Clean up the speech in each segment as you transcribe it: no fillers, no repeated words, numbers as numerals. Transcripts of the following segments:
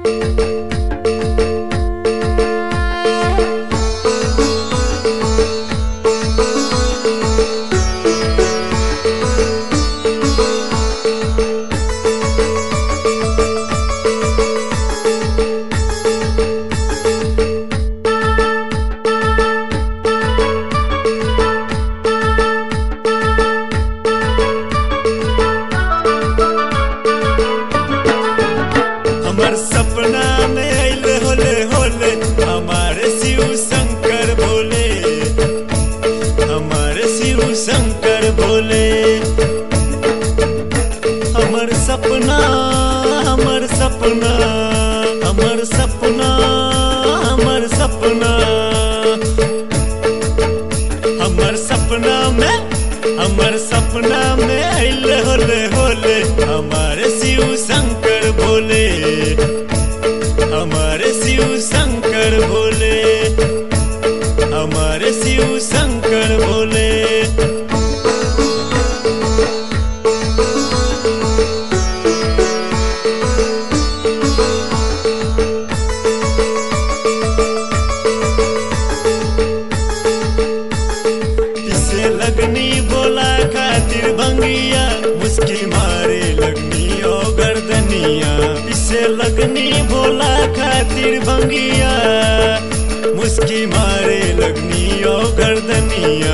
हमर सपना में अइले होले होले हमारे शिव शंकर भोले, हमारे शिव शंकर भोले। हमर सपना हमर सपना हमर सपना हमर सपना हमर सपना में अइले होले होले हमारे शिव शंकर भोले, हमारे शिव शंकर भोले, हमारे शिव शंकर भोले। इसे लगनी बोला खातिर भंगिया, मुस्की मारे लगनी ओ गर्दनिया। इसे लगनी बोला खातिर भंगिया, मुस्की मारे लगनी ओ गर्दनिया।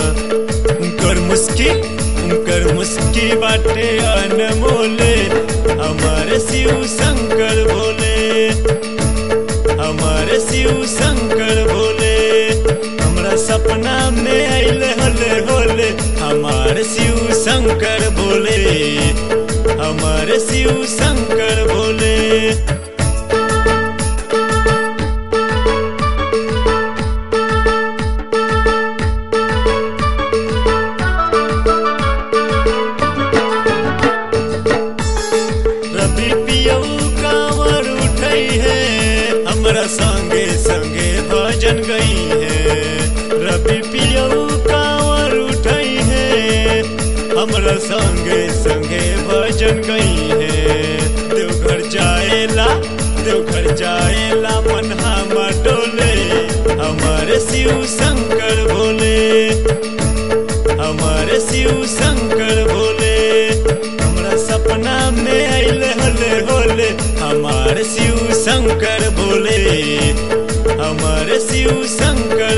उनकर मुस्की बाटे अनमोले, हमारे शिव शंकर भोले, हमारे शिव शंकर भोले। हमरा सपना में अइले होले होले हमारे शिव शंकर भोले, हमारे शिव शंकर भोले। रवि पियऊ कांवर उठई है, हमरा संगे संगे भजन गई है। रवि पियऊ कांवर उठई है, हमरा संगे संगे भजन गई है। देवघर जाएला मन हमर डोले, हमारे शिव शंकर भोले, हमारे शिव शंकर भोले। हमरा सपना में अइले होले होले हमारे शिव शंकर भोले, हमारे शिव शंकर